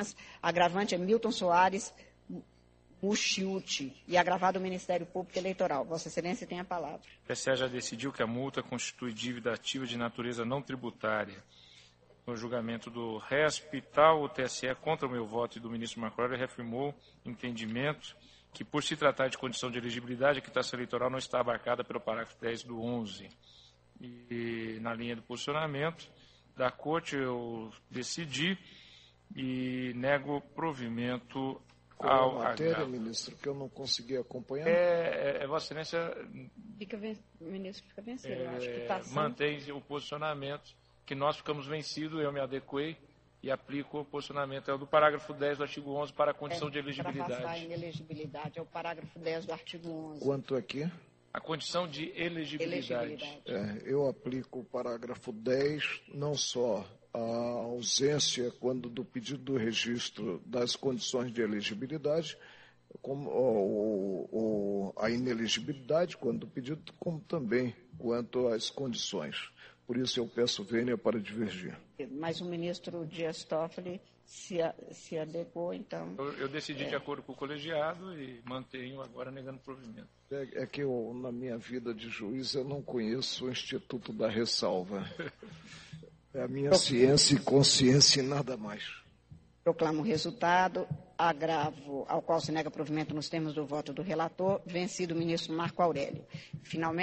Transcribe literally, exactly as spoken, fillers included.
agravante é Milton Soares Muxiuti e agravado o Ministério Público Eleitoral. Vossa Excelência tem a palavra. O T S E já decidiu que a multa constitui dívida ativa de natureza não tributária. No julgamento do R E S P, tal, o T S E, contra o meu voto e do ministro Marco Aurélio, reafirmou entendimento que, por se tratar de condição de elegibilidade, a quitação eleitoral não está abarcada pelo parágrafo dez do onze. E, na linha do posicionamento da Corte, eu decidi e nego provimento Qual ao a matéria, agravo. ministro, que eu não consegui acompanhar? É, é, é, Vossa Excelência Fica ven... O ministro fica vencido, é, eu acho. Quitação. mantém o posicionamento que nós ficamos vencidos, eu me adequei e aplico o posicionamento. É o do parágrafo dez do artigo onze para a condição é, de elegibilidade. Para passar em elegibilidade, é o parágrafo dez do artigo onze. Quanto aqui? A condição de elegibilidade. Elegibilidade. É, eu aplico o parágrafo dez, não só a ausência, quando do pedido do registro das condições de elegibilidade, como o, o, a inelegibilidade, quando do pedido, como também quanto às condições. Por isso eu peço vênia para divergir. Mas o ministro Dias Toffoli se, se adequou, então... Eu, eu decidi é. de acordo com o colegiado e mantenho agora negando provimento. É, é que eu, na minha vida de juiz, eu não conheço o Instituto da Ressalva. É a minha ciência e consciência e nada mais. Proclamo o resultado. Agravo ao qual se nega provimento nos termos do voto do relator. Vencido o ministro Marco Aurélio. Finalmente,